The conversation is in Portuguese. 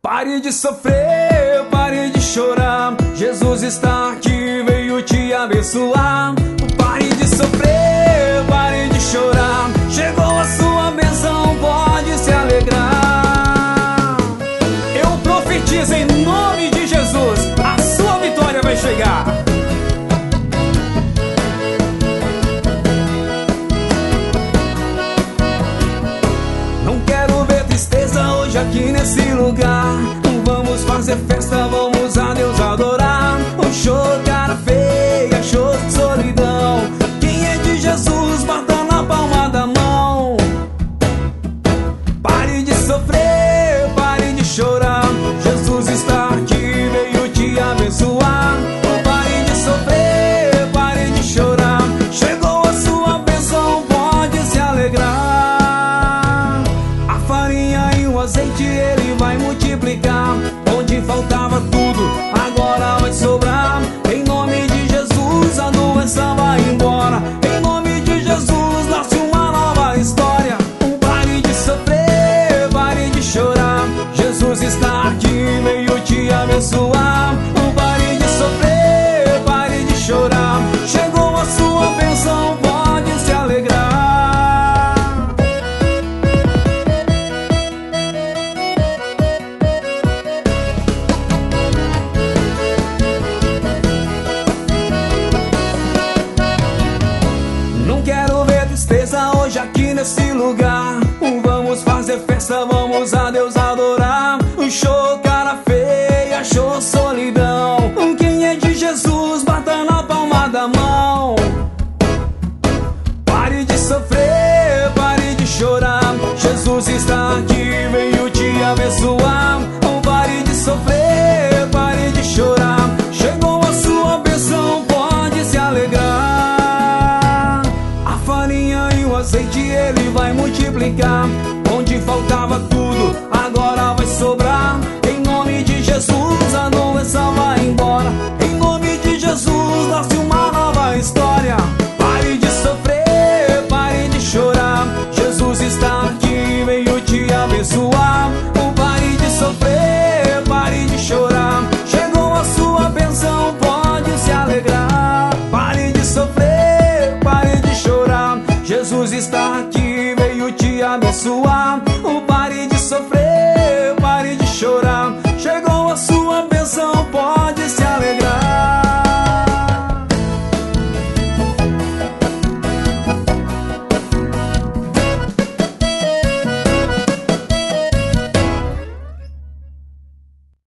Pare de sofrer, pare de chorar. Jesus está aqui, veio te abençoar. Pare de sofrer, pare de chorar. Chegou a sua bênção, pode se alegrar. Eu profetizo em nome de Jesus, a sua vitória vai chegar. Não quero ver tristeza hoje aqui nesse lugar. Vamos fazer festa, vamos a Deus adorar. Um show cara feia, show de solidão. Quem é de Jesus, bata na palma da mão. Pare de sofrer, pare de chorar. Jesus está aqui, veio te abençoar. Pare de sofrer, pare de chorar. Chegou a sua bênção, pode se alegrar. A farinha e o azeite ele vai multiplicar. Onde faltava tudo, agora vai sobrar. Em nome de Jesus a doença vai embora. Em nome de Jesus nasce uma nova história. Pare de sofrer, pare de chorar. Jesus está aqui, veio te abençoar. Pare de sofrer, pare de chorar. Chegou a sua bênção, pode se alegrar. Não quero ver tristeza hoje aqui nesse lugar. Vamos fazer festa, vamos a Deus adorar. Um show cara feia, show solidão. Quem é de Jesus, bata na palma da mão. Pare de sofrer, pare de chorar. Jesus está aqui, veio te abençoar. Pare de sofrer, pare de chorar. Chegou a sua bênção, pode se alegrar. A farinha e o azeite ele vai multiplicar. Onde faltava